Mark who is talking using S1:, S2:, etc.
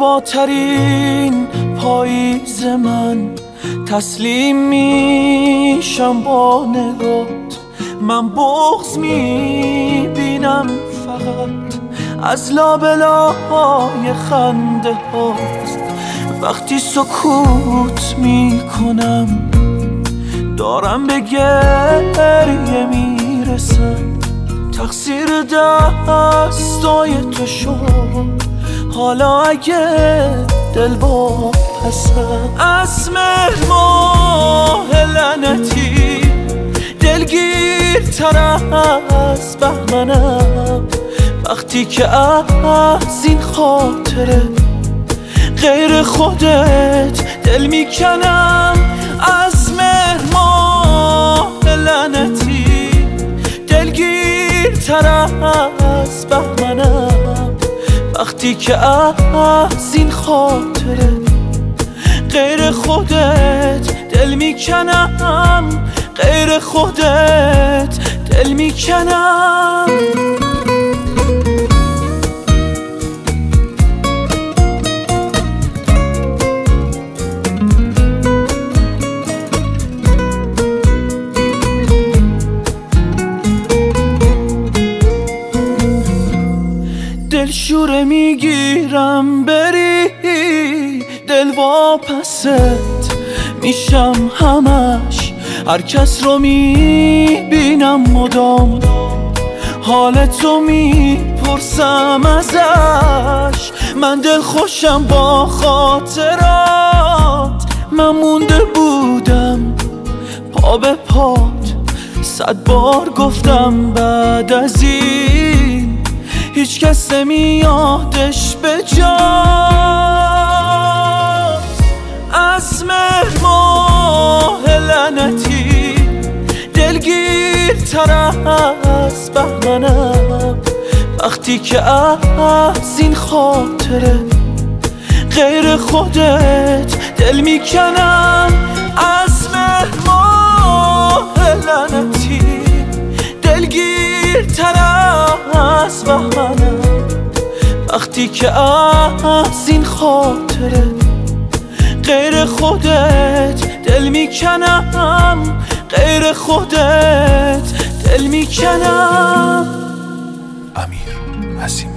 S1: زیباترین پاییز من، تسلیم میشم با نگات. من بغض میبینم فقط از لابلای خنده هاست. وقتی سکوت میکنم دارم به گریه میرسم. تقصیر دستای تو شد، حالا اگه دل واپسم. از مهر ماه لعنتی دلگیرتر از بهمنم. وقتی که از این خاطره غیر خودت دل میکنم. از مهر ماه لعنتی دلگیرتر از بهمنم. وقتی که از این خاطره غیر خودت دل میکنم، غیر خودت دل میکنم. دلشوره میگیرم بری، دل واپست میشم همش. هر کس رو میبینم مدام، حال تو میپرسم ازش. من دل خوشم با خاطرات، من مونده بودم پا به پات. 100 بار گفتم بعد از این هیچ کس نمیادش به جا. از مهر ماه لعنتی دلگیرتر از بهمنم. وقتی که از این خاطره غیر خودت دل میکنم. از مهر ماه لعنتی دلگیرتر از بهمنم. وقتی که از این خاطره غیر خودت دل میکنم، غیر خودت دل میکنم.
S2: امیر عظیم.